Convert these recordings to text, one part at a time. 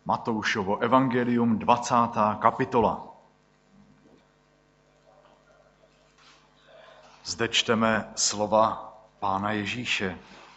Matoušovo evangelium, 20. kapitola. Zde čteme slova Pána Ježíše.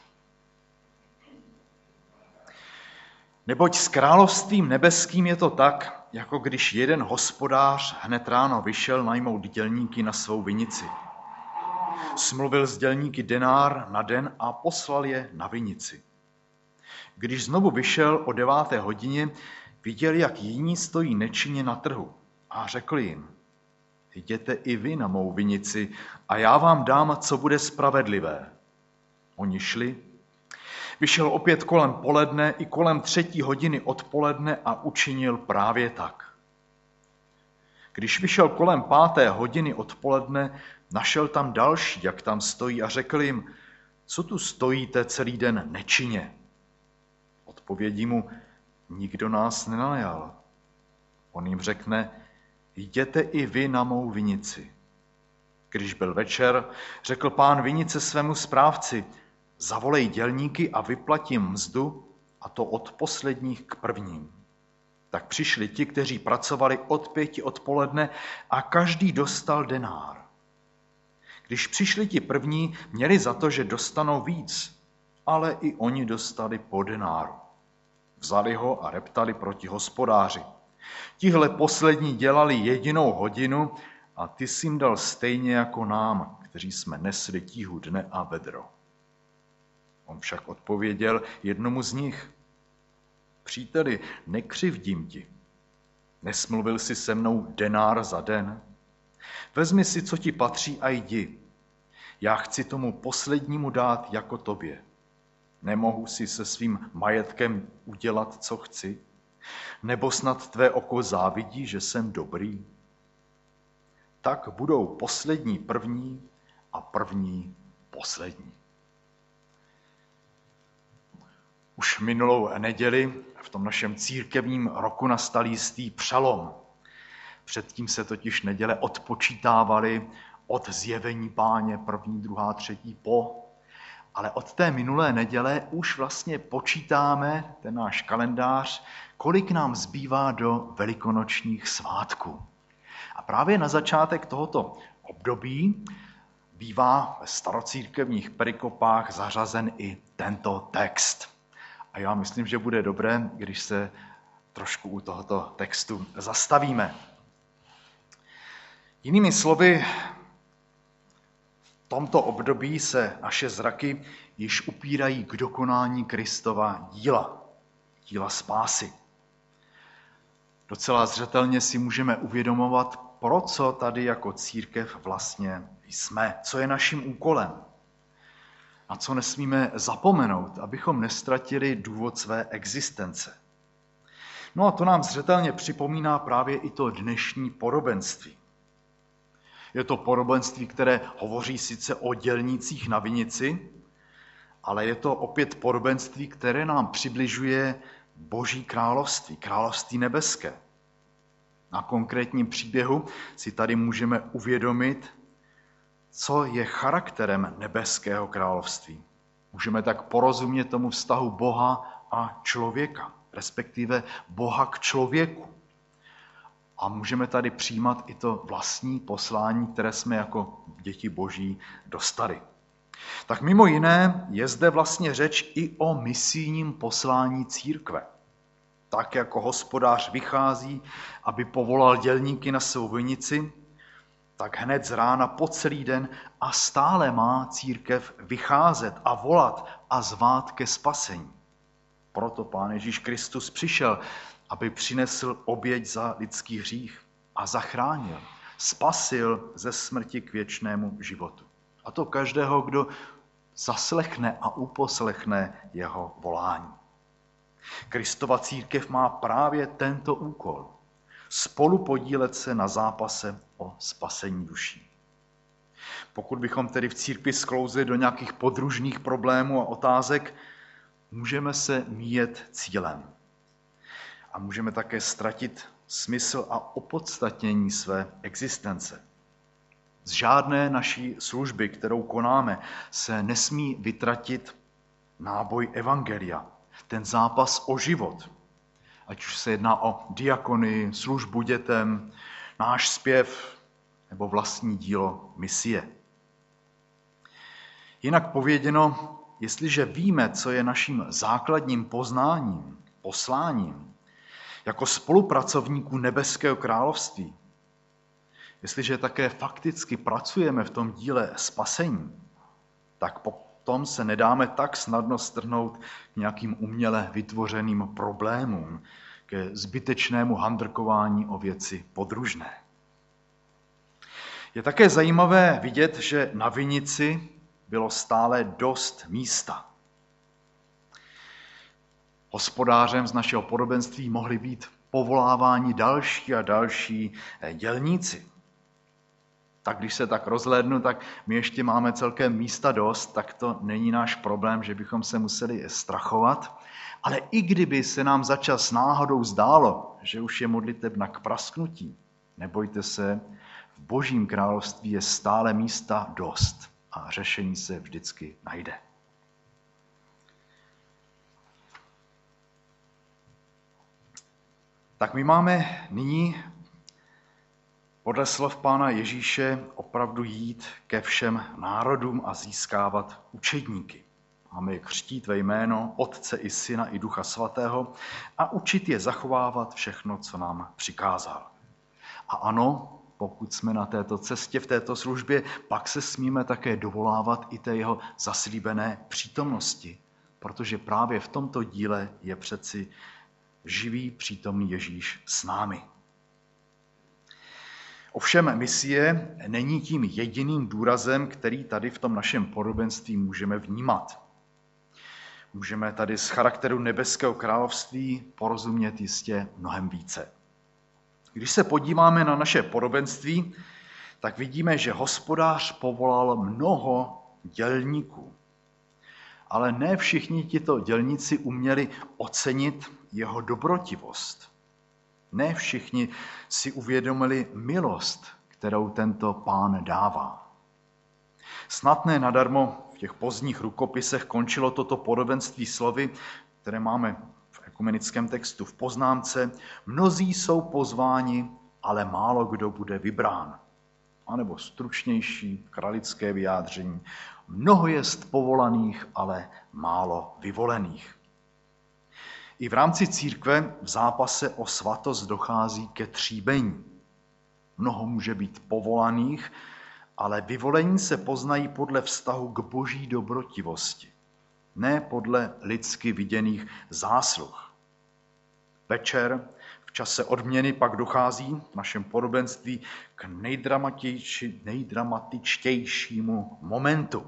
Neboť s královstvím nebeským je to tak, jako když jeden hospodář hned ráno vyšel najmout dělníky na svou vinici. Smluvil s dělníky denár na den a poslal je na vinici. Když znovu vyšel o 9. hodině, viděl, jak jiní stojí nečinně na trhu a řekl jim: jděte i vy na mou vinici a já vám dám, co bude spravedlivé. Oni šli. Vyšel opět kolem poledne i kolem 3. hodiny odpoledne a učinil právě tak. Když vyšel kolem 5. hodiny odpoledne, našel tam další, jak tam stojí, a řekl jim: co tu stojíte celý den nečinně? Odpovědí mu: nikdo nás nenajal. On jim řekne: jděte i vy na mou vinici. Když byl večer, řekl pán vinice svému správci: zavolej dělníky a vyplatím mzdu, a to od posledních k prvním. Tak přišli ti, kteří pracovali od 5 odpoledne, a každý dostal denár. Když přišli ti první, měli za to, že dostanou víc, ale i oni dostali po denáru. Vzali ho a reptali proti hospodáři: tihle poslední dělali 1 hodinu a ty jsi jim dal stejně jako nám, kteří jsme nesli tíhu dne a vedro. On však odpověděl jednomu z nich: příteli, nekřivdím ti. Nesmluvil jsi se mnou denár za den? Vezmi si, co ti patří, a jdi. Já chci tomu poslednímu dát jako tobě. Nemohu si se svým majetkem udělat, co chci? Nebo snad tvé oko závidí, že jsem dobrý? Tak budou poslední první a první poslední. Už minulou neděli v tom našem církevním roku nastal jistý přelom. Předtím se totiž neděle odpočítávaly od zjevení Páně 1., 2., 3. po. Ale od té minulé neděle už vlastně počítáme ten náš kalendář, kolik nám zbývá do velikonočních svátků. A právě na začátek tohoto období bývá ve starocírkevních perikopách zařazen i tento text. A já myslím, že bude dobré, když se trošku u tohoto textu zastavíme. Jinými slovy, v tomto období se naše zraky již upírají k dokonání Kristova díla spásy. Docela zřetelně si můžeme uvědomovat, pro co tady jako církev vlastně jsme, co je naším úkolem. Na co nesmíme zapomenout, abychom nestratili důvod své existence. No a to nám zřetelně připomíná právě i to dnešní podobenství. Je to podobenství, které hovoří sice o dělnících na vinici, ale je to opět podobenství, které nám přibližuje Boží království, království nebeské. Na konkrétním příběhu si tady můžeme uvědomit, co je charakterem nebeského království. Můžeme tak porozumět tomu vztahu Boha a člověka, respektive Boha k člověku. A můžeme tady přijímat i to vlastní poslání, které jsme jako děti Boží dostali. Tak mimo jiné je zde vlastně řeč i o misijním poslání církve. Tak jako hospodář vychází, aby povolal dělníky na svou vinici, tak hned z rána po celý den a stále má církev vycházet a volat a zvát ke spasení. Proto Pán Ježíš Kristus přišel, aby přinesl oběť za lidský hřích a zachránil, spasil ze smrti k věčnému životu. A to každého, kdo zaslechne a uposlechne jeho volání. Kristova církev má právě tento úkol. Spolupodílet se na zápase o spasení duší. Pokud bychom tedy v církvi sklouzli do nějakých podružných problémů a otázek, můžeme se míjet cílem. A můžeme také ztratit smysl a opodstatnění své existence. Z žádné naší služby, kterou konáme, se nesmí vytratit náboj evangelia, ten zápas o život. ať už se jedná o diakonii, službu dětem, náš zpěv nebo vlastní dílo misie. Jinak pověděno, jestliže víme, co je naším základním poznáním, posláním, jako spolupracovníků nebeského království, jestliže také fakticky pracujeme v tom díle spasení, tak potom se nedáme tak snadno strhnout k nějakým uměle vytvořeným problémům, ke zbytečnému handrkování o věci podružné. Je také zajímavé vidět, že na vinici bylo stále dost místa. Hospodářem z našeho podobenství mohli být povoláváni další a další dělníci. Tak když se tak rozhlédnu, tak my ještě máme celkem místa dost, tak to není náš problém, že bychom se museli strachovat. Ale i kdyby se nám za čas náhodou zdálo, že už je modlitebna k prasknutí, nebojte se, v Božím království je stále místa dost a řešení se vždycky najde. Tak my máme nyní podle slov Pána Ježíše opravdu jít ke všem národům a získávat učedníky. Máme je křtít ve jméno Otce i Syna i Ducha Svatého a učit je zachovávat všechno, co nám přikázal. A ano, pokud jsme na této cestě, v této službě, pak se smíme také dovolávat i té jeho zaslíbené přítomnosti, protože právě v tomto díle je přeci živý přítomný Ježíš s námi. Ovšem misie není tím jediným důrazem, který tady v tom našem podobenství můžeme vnímat. Můžeme tady z charakteru nebeského království porozumět jistě mnohem více. Když se podíváme na naše podobenství, tak vidíme, že hospodář povolal mnoho dělníků. Ale ne všichni tito dělníci uměli ocenit jeho dobrotivost. Ne všichni si uvědomili milost, kterou tento Pán dává. Snad ne nadarmo v těch pozdních rukopisech končilo toto podobenství slovy, které máme v ekumenickém textu v poznámce. Mnozí jsou pozváni, ale málo kdo bude vybrán. A nebo stručnější kralické vyjádření. Mnoho jest povolaných, ale málo vyvolených. I v rámci církve v zápase o svatost dochází ke tříbení. Mnoho může být povolaných, ale vyvolení se poznají podle vztahu k boží dobrotivosti, ne podle lidsky viděných zásluh. Večer v čase odměny pak dochází v našem podobenství k nejdramatičtějšímu momentu.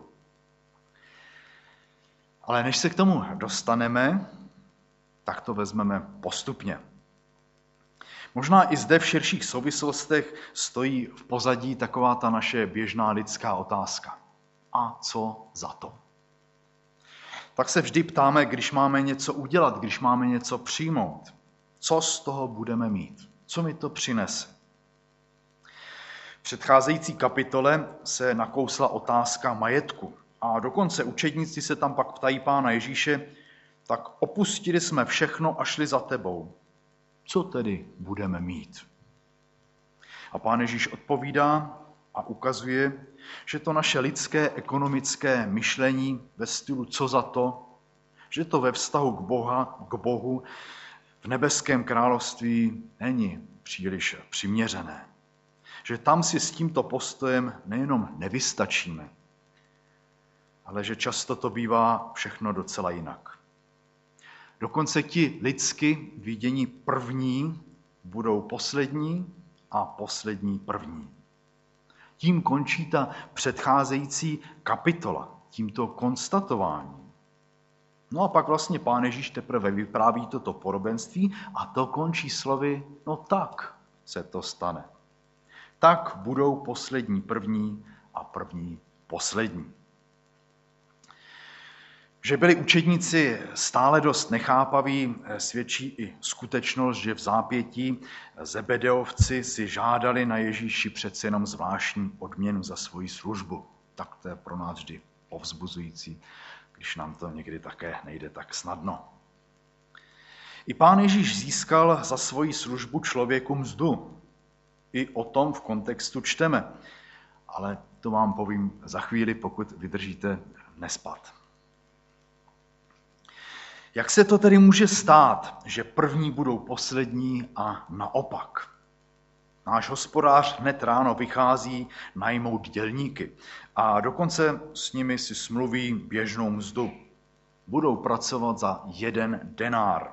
Ale než se k tomu dostaneme, tak to vezmeme postupně. Možná i zde v širších souvislostech stojí v pozadí taková ta naše běžná lidská otázka. A co za to? Tak se vždy ptáme, když máme něco udělat, když máme něco přijmout. Co z toho budeme mít? Co mi to přinese? V předcházející kapitole se nakousla otázka majetku. A dokonce učedníci se tam pak ptají Pána Ježíše, tak opustili jsme všechno a šli za tebou. Co tedy budeme mít? A Pán Ježíš odpovídá a ukazuje, že to naše lidské ekonomické myšlení ve stylu co za to, že to ve vztahu k Bohu v nebeském království není příliš přiměřené. Že tam si s tímto postojem nejenom nevystačíme, ale že často to bývá všechno docela jinak. Dokonce ti lidsky vidění první budou poslední a poslední první. Tím končí ta předcházející kapitola, tímto konstatováním. No a pak vlastně Pán Ježíš teprve vypráví toto podobenství a to končí slovy, no tak se to stane. Tak budou poslední první a první poslední. Že byli učedníci stále dost nechápaví, svědčí i skutečnost, že v zápětí Zebedeovci si žádali na Ježíši přece jenom zvláštní odměnu za svoji službu. Tak to je pro nás vždy povzbuzující, když nám to někdy také nejde tak snadno. I Pán Ježíš získal za svoji službu člověku mzdu. I o tom v kontextu čteme. Ale to vám povím za chvíli, pokud vydržíte nespat. Jak se to tedy může stát, že první budou poslední a naopak? Náš hospodář hned ráno vychází najmout dělníky a dokonce s nimi si smluví běžnou mzdu. Budou pracovat za 1 denár.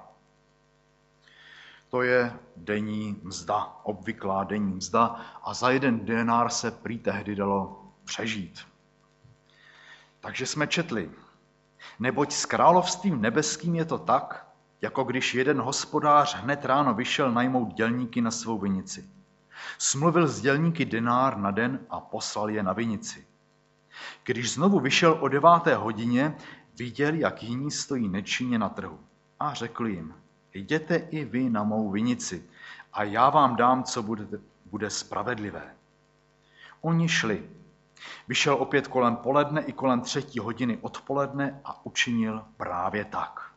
To je denní mzda, obvyklá denní mzda a za 1 denár se prý tehdy dalo přežít. Takže jsme četli, neboť s královstvím nebeským je to tak, jako když jeden hospodář hned ráno vyšel najmout dělníky na svou vinici. Smluvil s dělníky denár na den a poslal je na vinici. Když znovu vyšel o 9. hodině, viděl, jak jiní stojí nečinně na trhu. A řekl jim, jděte i vy na mou vinici a já vám dám, co bude spravedlivé. Oni šli. Vyšel opět kolem poledne i kolem 3. hodiny odpoledne a učinil právě tak.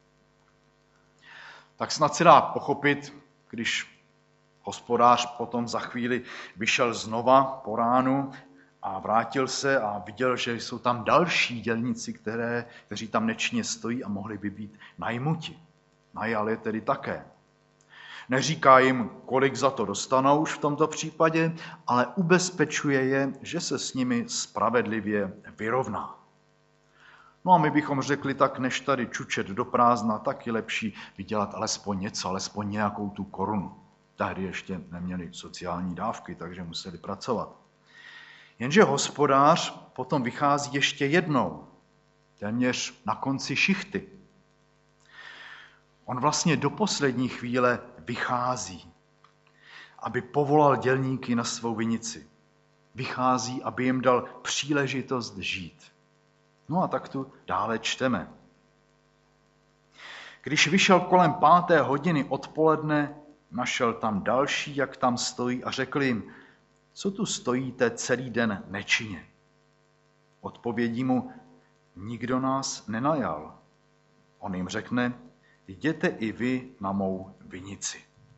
Tak snad se dá pochopit, když hospodář potom za chvíli vyšel znova po ránu a vrátil se a viděl, že jsou tam další dělníci, kteří tam nečinně stojí a mohli by být najmuti. Najal je tedy také. Neříká jim, kolik za to dostanou už v tomto případě, ale ubezpečuje je, že se s nimi spravedlivě vyrovná. No a my bychom řekli, tak než tady čučet do prázdna, tak je lepší vydělat alespoň něco, alespoň nějakou tu korunu. Tehdy ještě neměli sociální dávky, takže museli pracovat. Jenže hospodář potom vychází ještě jednou, téměř na konci šichty. On vlastně do poslední chvíle vychází, aby povolal dělníky na svou vinici. Vychází, aby jim dal příležitost žít. No a tak tu dále čteme. Když vyšel kolem 5. hodiny odpoledne, našel tam další, jak tam stojí a řekl jim, co tu stojíte celý den nečinně? Odpovědí mu, nikdo nás nenajal. On jim řekne, jděte i vy na mou vinici.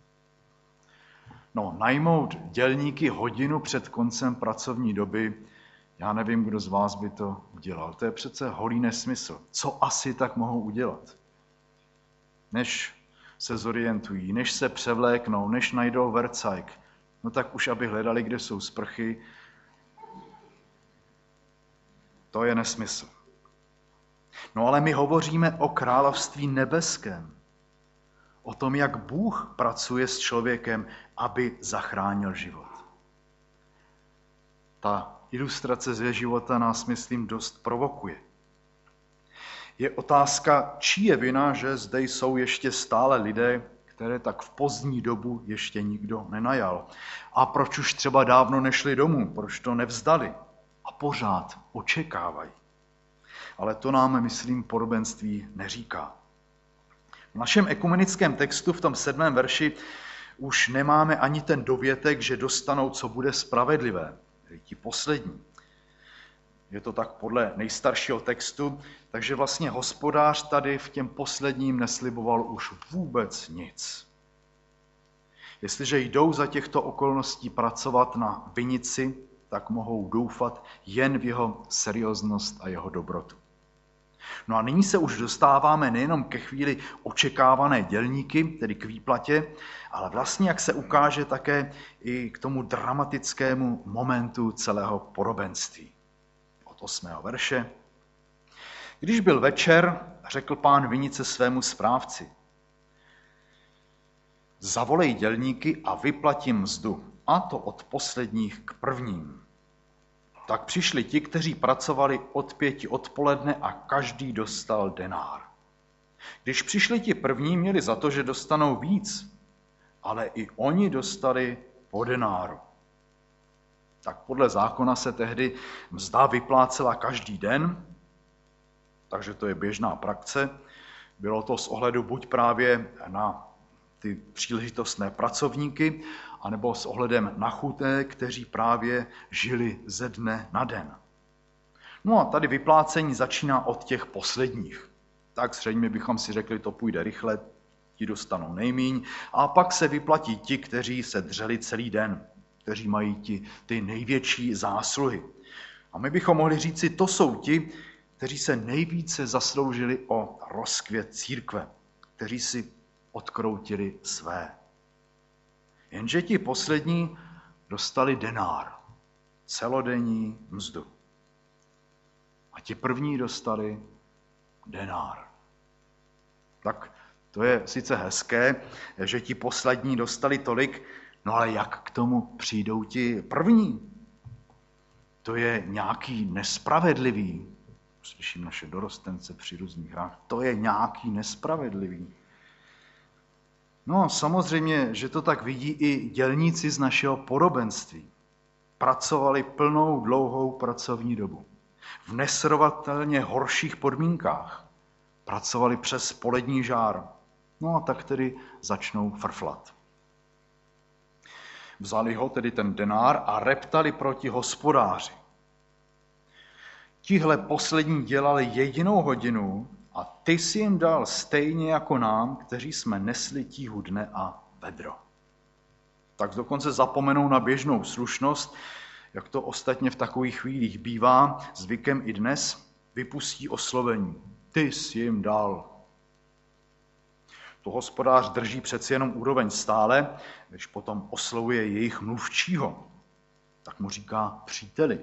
No, najmout dělníky hodinu před koncem pracovní doby, já nevím, kdo z vás by to udělal. To je přece holý nesmysl. Co asi tak mohou udělat? Než se zorientují, než se převléknou, než najdou vercajk, no tak už aby hledali, kde jsou sprchy, to je nesmysl. No ale my hovoříme o království nebeském. O tom, jak Bůh pracuje s člověkem, aby zachránil život. Ta ilustrace ze života nás, myslím, dost provokuje. Je otázka, čí je vina, že zde jsou ještě stále lidé, které tak v pozdní dobu ještě nikdo nenajal. A proč už třeba dávno nešli domů, proč to nevzdali a pořád očekávají. Ale to nám, myslím, podobenství neříká. V našem ekumenickém textu v tom 7. verši už nemáme ani ten dovětek, že dostanou, co bude spravedlivé, tedy ti poslední. Je to tak podle nejstaršího textu, takže vlastně hospodář tady v těm posledním nesliboval už vůbec nic. Jestliže jdou za těchto okolností pracovat na vinici, tak mohou doufat jen v jeho serióznost a jeho dobrotu. No a nyní se už dostáváme nejenom ke chvíli očekávané dělníky, tedy k výplatě, ale vlastně, jak se ukáže, také i k tomu dramatickému momentu celého podobenství. Od 8. verše. Když byl večer, řekl pán vinice svému správci. Zavolej dělníky a vyplatím mzdu, a to od posledních k prvním. Tak přišli ti, kteří pracovali od 5 odpoledne a každý dostal denár. Když přišli ti první, měli za to, že dostanou víc, ale i oni dostali po denáru. Tak podle zákona se tehdy mzda vyplácela každý den, takže to je běžná praxe. Bylo to z ohledu buď právě na ty příležitostné pracovníky, anebo s ohledem na chudé, kteří právě žili ze dne na den. No a tady vyplácení začíná od těch posledních. Tak zřejmě bychom si řekli, to půjde rychle, Ti dostanou nejmíň a pak se vyplatí ti, kteří se dřeli celý den, kteří mají ty největší zásluhy. A my bychom mohli říci, to jsou ti, kteří se nejvíce zasloužili o rozkvět církve, kteří si odkroutili své. Jenže ti poslední dostali denár, celodenní mzdu. A ti první dostali denár. Tak to je sice hezké, že ti poslední dostali tolik, no ale jak k tomu přijdou ti první? To je nějaký nespravedlivý. Slyším naše dorostence při různých hrách. To je nějaký nespravedlivý. No samozřejmě, že to tak vidí i dělníci z našeho podobenství. Pracovali plnou dlouhou pracovní dobu. V nesrovnatelně horších podmínkách. Pracovali přes polední žár. No a tak tedy začnou frflat. Vzali ho, tedy ten denár, a reptali proti hospodáři. Tihle poslední dělali jedinou hodinu a ty si jim dal stejně jako nám, kteří jsme nesli tíhu dne a vedro. Tak dokonce zapomenou na běžnou slušnost, jak to ostatně v takových chvílích bývá, zvykem i dnes, vypustí oslovení. Ty si jim dal. To hospodář drží přeci jenom úroveň stále, když potom oslovuje jejich mluvčího. Tak mu říká příteli.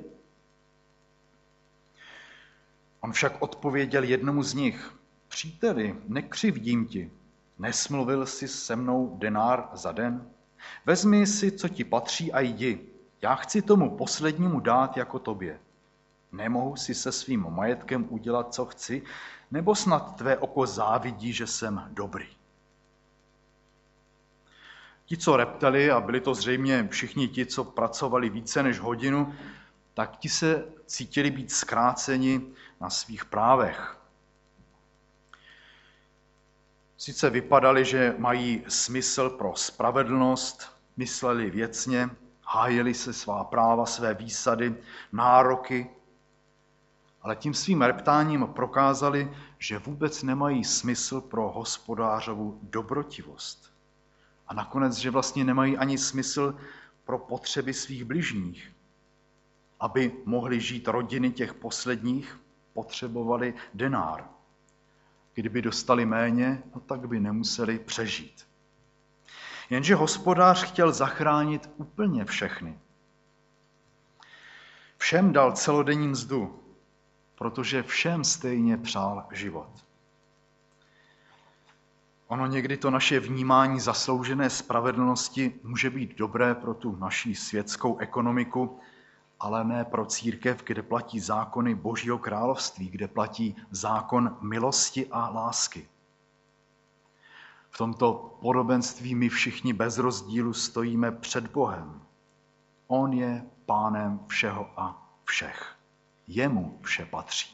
On však odpověděl jednomu z nich. Příteli, nekřivdím ti. Nesmluvil jsi se mnou denár za den? Vezmi si, co ti patří a jdi. Já chci tomu poslednímu dát jako tobě. Nemohu si se svým majetkem udělat, co chci, nebo snad tvé oko závidí, že jsem dobrý. Ti, co reptali, a byli to zřejmě všichni ti, co pracovali více než hodinu, tak ti se cítili být zkráceni na svých právech. Sice vypadali, že mají smysl pro spravedlnost, mysleli věcně, hájili se svá práva, své výsady, nároky, ale tím svým reptáním prokázali, že vůbec nemají smysl pro hospodářovu dobrotivost. A nakonec, že vlastně nemají ani smysl pro potřeby svých bližních. Aby mohly žít rodiny těch posledních, potřebovali denár. Kdyby dostali méně, no tak by nemuseli přežít. Jenže hospodář chtěl zachránit úplně všechny. Všem dal celodenní mzdu, protože všem stejně přál život. Ono někdy to naše vnímání zasloužené spravedlnosti může být dobré pro tu naši světskou ekonomiku, ale ne pro církev, kde platí zákony Božího království, kde platí zákon milosti a lásky. V tomto podobenství my všichni bez rozdílu stojíme před Bohem. On je pánem všeho a všech. Jemu vše patří.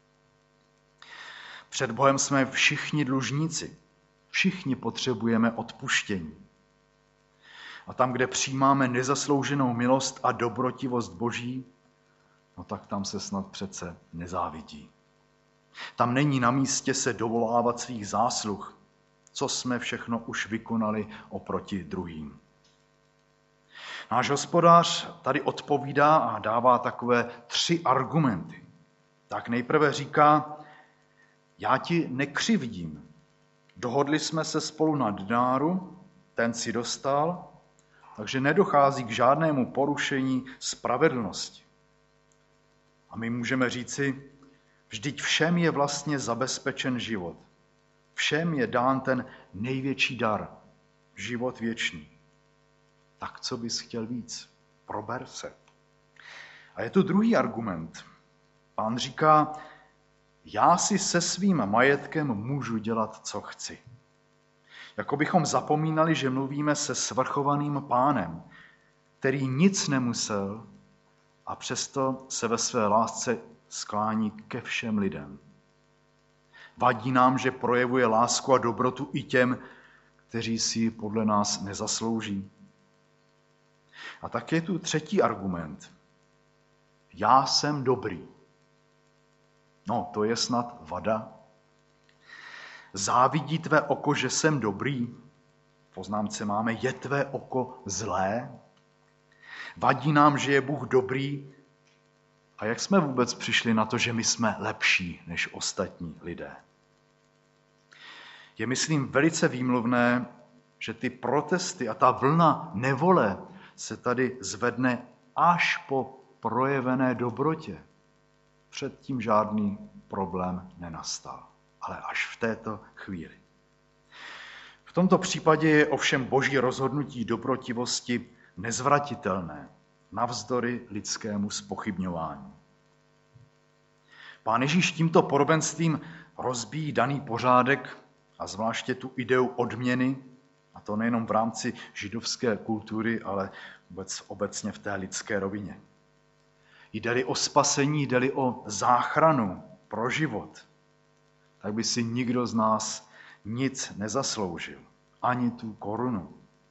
Před Bohem jsme všichni dlužníci. Všichni potřebujeme odpuštění. A tam, kde přijímáme nezaslouženou milost a dobrotivost Boží, no tak tam se snad přece nezávidí. Tam není na místě se dovolávat svých zásluh, co jsme všechno už vykonali oproti druhým. Náš hospodář tady odpovídá a dává takové 3 argumenty. Tak nejprve říká, já ti nekřivdím. Dohodli jsme se spolu na denáru, ten si dostal, takže nedochází k žádnému porušení spravedlnosti. A my můžeme říci, vždyť všem je vlastně zabezpečen život. Všem je dán ten největší dar, život věčný. Tak co bys chtěl víc? Prober se. A je tu druhý argument. Pán říká, já si se svým majetkem můžu dělat, co chci. Jako bychom zapomínali, že mluvíme se svrchovaným pánem, který nic nemusel a přesto se ve své lásce sklání ke všem lidem. Vadí nám, že projevuje lásku a dobrotu i těm, kteří si ji podle nás nezaslouží. A tak je tu třetí argument. Já jsem dobrý. No, to je snad vada. Závidí tvé oko, že jsem dobrý? V poznámce máme, je tvé oko zlé? Vadí nám, že je Bůh dobrý? A jak jsme vůbec přišli na to, že my jsme lepší než ostatní lidé? Je, myslím, velice výmluvné, že ty protesty a ta vlna nevole se tady zvedne až po projevené dobrotě. Předtím žádný problém nenastal, ale až v této chvíli. V tomto případě je ovšem Boží rozhodnutí dobrotivosti nezvratitelné, navzdory lidskému zpochybňování. Pán Ježíš tímto podobenstvím rozbíjí daný pořádek a zvláště tu ideu odměny, a to nejenom v rámci židovské kultury, ale vůbec obecně v té lidské rovině. Jde-li o spasení, jde-li o záchranu pro život, tak by si nikdo z nás nic nezasloužil, ani tu korunu.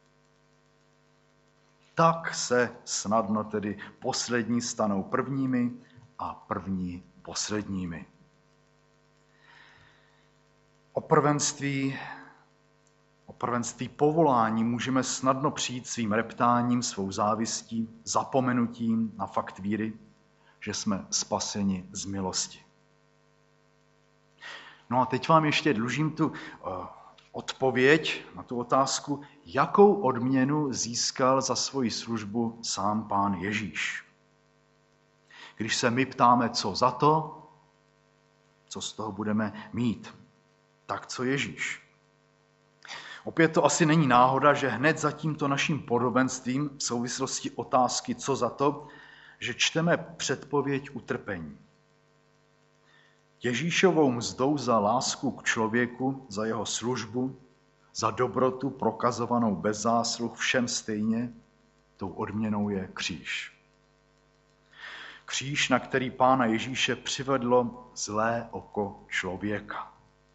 Tak se snadno tedy poslední stanou prvními a první posledními. O prvenství povolání můžeme snadno přijít svým reptáním, svou závistí, zapomenutím na fakt víry, že jsme spaseni z milosti. No a teď vám ještě dlužím tu odpověď na tu otázku, jakou odměnu získal za svoji službu sám Pán Ježíš. Když se my ptáme, co za to, co z toho budeme mít, tak co Ježíš. Opět to asi není náhoda, že hned za tímto naším podobenstvím v souvislosti otázky, co za to, že čteme předpověď utrpení. Ježíšovou mzdou za lásku k člověku, za jeho službu, za dobrotu prokazovanou bez zásluh všem stejně, tou odměnou je kříž. Kříž, na který Pána Ježíše přivedlo zlé oko člověka.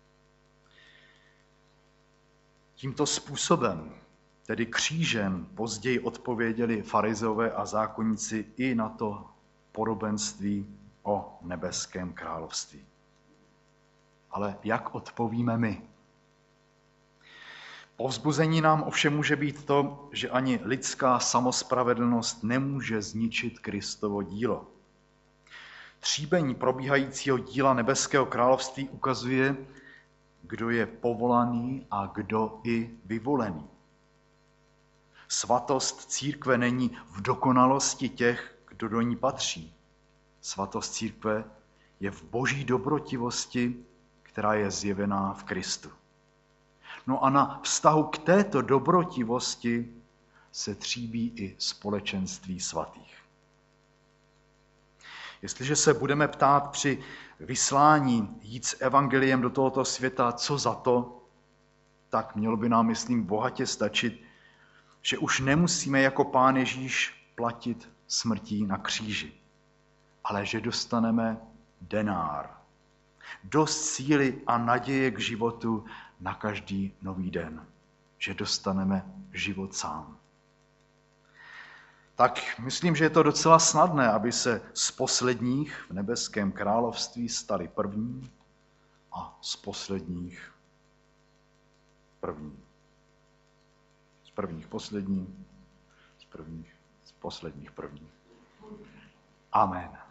Tímto způsobem, tedy křížem, později odpověděli farizové a zákonníci i na to podobenství o nebeském království. Ale jak odpovíme my? Povzbuzení nám ovšem může být to, že ani lidská samospravedlnost nemůže zničit Kristovo dílo. Tříbení probíhajícího díla nebeského království ukazuje, kdo je povolaný a kdo i vyvolený. Svatost církve není v dokonalosti těch, kdo do ní patří. Svatost církve je v boží dobrotivosti, která je zjevená v Kristu. No a na vztahu k této dobrotivosti se tříbí i společenství svatých. Jestliže se budeme ptát při vyslání jít s evangeliem do tohoto světa, co za to, tak mělo by nám, myslím, bohatě stačit, že už nemusíme jako Pán Ježíš platit smrtí na kříži, ale že dostaneme denár. Dost síly a naděje k životu na každý nový den. Že dostaneme život sám. Tak myslím, že je to docela snadné, aby se z posledních v nebeském království stali první a z posledních první. Z prvních poslední, z posledních první. Amen.